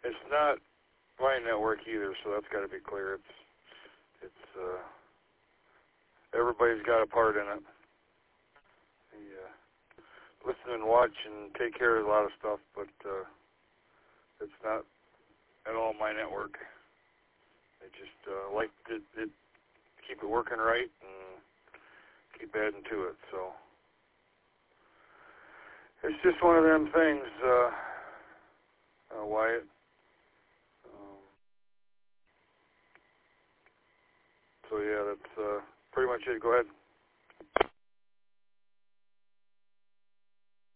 It's not my network either, so that's got to be clear. It's everybody's got a part in it. Listen and watch and take care of a lot of stuff, but it's not at all my network. I just like to keep it working right and keep adding to it. So it's just one of them things, Wyatt. So yeah, that's pretty much it. Go ahead.